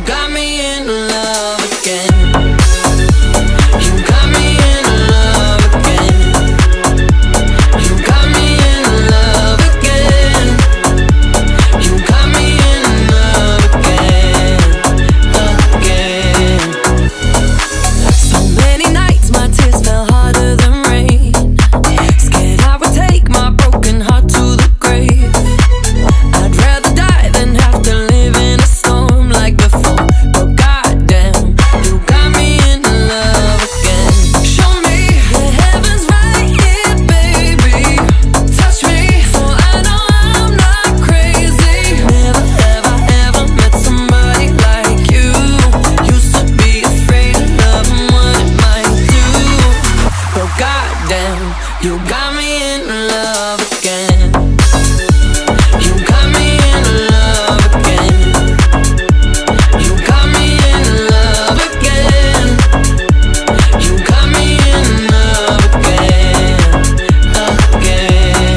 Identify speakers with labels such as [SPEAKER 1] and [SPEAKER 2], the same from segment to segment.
[SPEAKER 1] got me in love again. You got me in love again. You got me in love again. You got me in love again, again. So many nights my tears fell harder than rain. Scared I would take my broken heart to the grave. I'd rather die than have to live in a storm like before. But goddamn, you got me in love again. Show me the heavens right here, baby. Touch me, for I know I'm not crazy. Never ever ever met somebody like you. Used to be afraid of love and what it might do. But goddamn, you got me in love again. You got me in love again. You got me in love again. You got me in love again, again.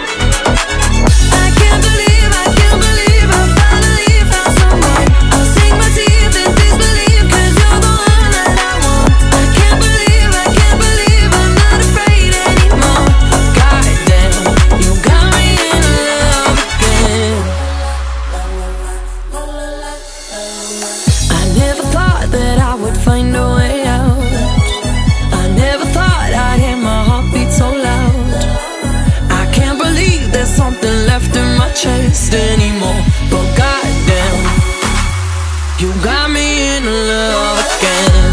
[SPEAKER 1] I can't believe I finally found someone. I'll sink my teeth in disbelief, 'cause you're the one that I want. I can't believe I'm not afraid anymore. Goddamn, you got me in love again. I never thought that I would find a way out. I never thought I'd hear my heartbeat so loud. I can't believe there's something left in my chest anymore. But goddamn, you got me in love again.